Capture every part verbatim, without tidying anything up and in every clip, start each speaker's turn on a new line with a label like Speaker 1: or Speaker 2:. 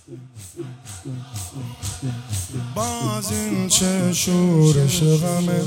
Speaker 1: باز این چه شورش غمه،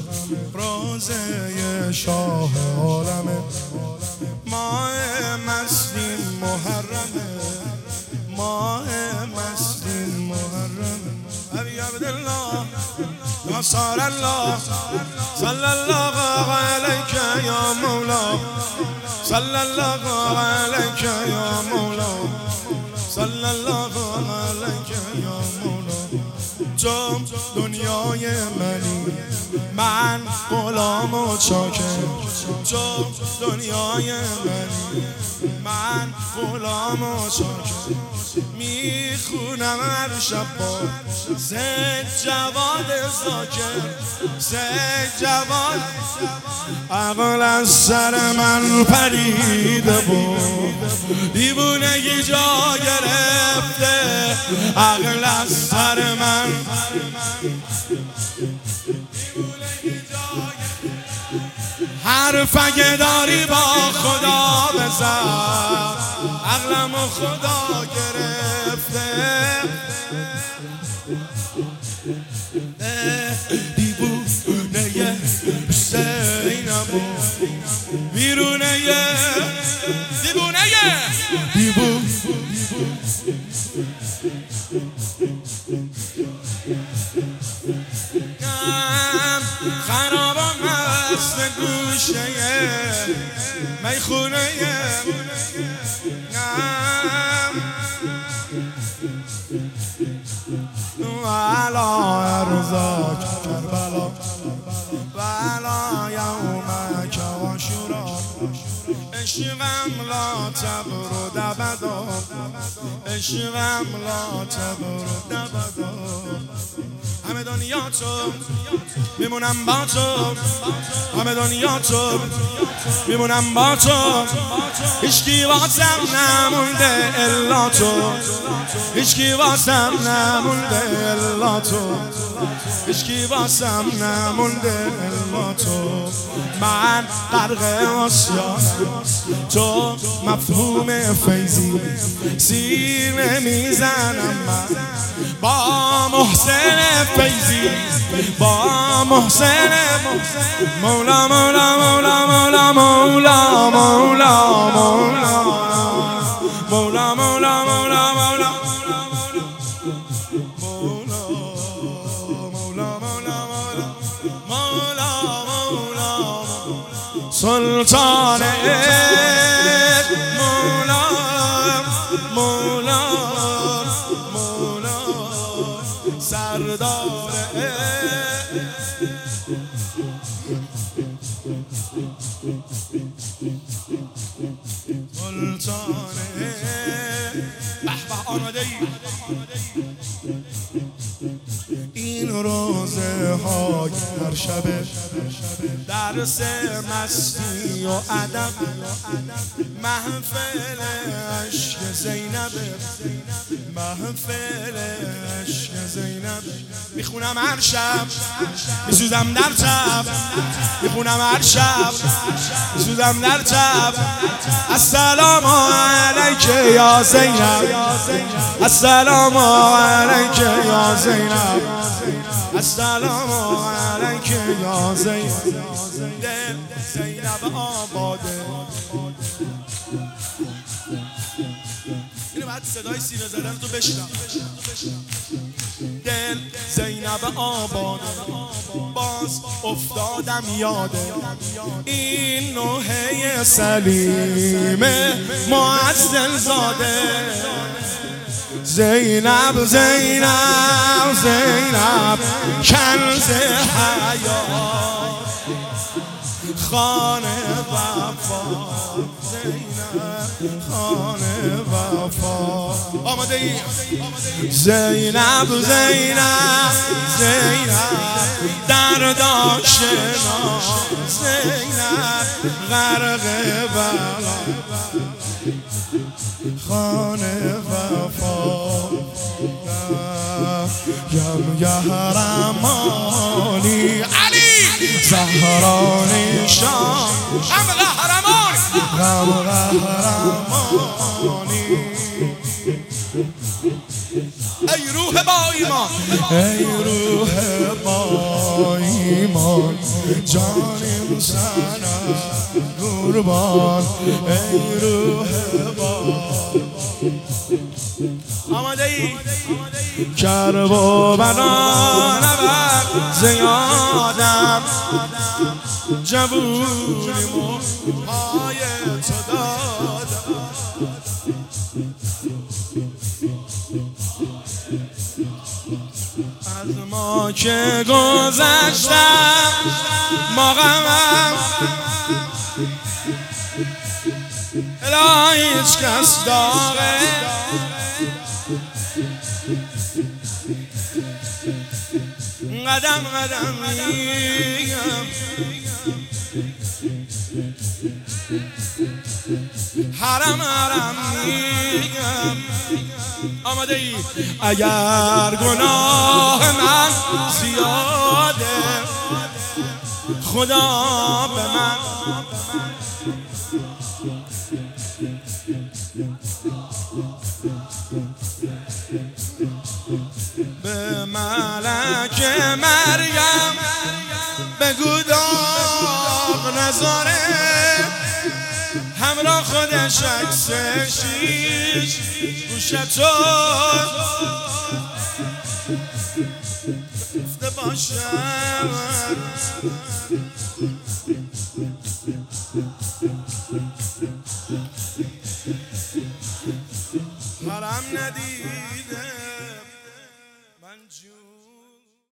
Speaker 1: روزه شاه عالمه، ماه مستیم محرمه، ماه مستیم محرمه. ابی عبدالله نصر الله صلی الله علیک یا مولا، صلی الله علیک یا مولا، صلی الله علیک یا مولا. تو دنیای منی، من غلام و چاکر. تو دنیای منی، من غلام و چاکر. میخونم هر شب با زد جواد زاکر، زد جواد. عقل از سر من پریده بود، دیوونگی جا گرفته. عقل از سر من حرف اگه داری با خدا بزن، عقلم و خدا گرفته. دیوونه حسینمو بیرونه، دیوونه دیوونه خرابم هست گوشه میخونه. علا ارزاک کربلا وعلا یومک عاشورا. عشقم لا تبرد ابدا، عشقم لا تبرد ابدا. همه دنیا تو میمونم با تو، همه دنیا تو میمونم با تو. هیچکی واسم نمونده الا تو، هیچکی واسم نمونده الا تو، هیچکی واسم نمونده الا تو. من غرق آسیانم، تو مفهوم فیضی. سیر نمیزنم من با محسن فیضی، با محسن مولا مولا مولا مولا مولا مولا مولا مولا مولا مولا مولا سلطان مولا مولا مولا سردار سلطان. به به آماده ای این روزه های هر شبه، درس مستی و ادب. محفل عشق زینبه، محفل عشق زینب. میخونم هر شب میسوزم در تب، میخونم هر شب میسوزم در تب. السلام علیک یا زینب، السلام علیک یا زینب، السلام علیک یا زینب. دل زینب آباده. اینو بعد صدای سینه زدن تو بشنم. دل زینب آباده، باز افتادم یاده این نوحه سلیم معزل زاده. زینب زینب زینب کنز حیات، خانه وفا. زینب خانه وفا. آماده ای زینب زینب زینب درد آشنا. زینب غرق بلا، خانه وفا. یم یهرمانی علی زهرانی شاه، غم قهرمان غم قهرمانی. ای روح با ایمان، ای روح با ایمان، جانم سنم قربان. ای روح با آماده ای کرب و بنا نبر زیادم، جوونیمو پای تو دادم. از ما که گذشتم ما غمم الهی هیچ کس داره، قدم قدم میگم حرم حرم میگم. آماده ای اگر گناه من زیاده خدا به من به ملک مریم بگو داغ نذاره، همراه خودش عکس شیش گوشتو گفته باشم.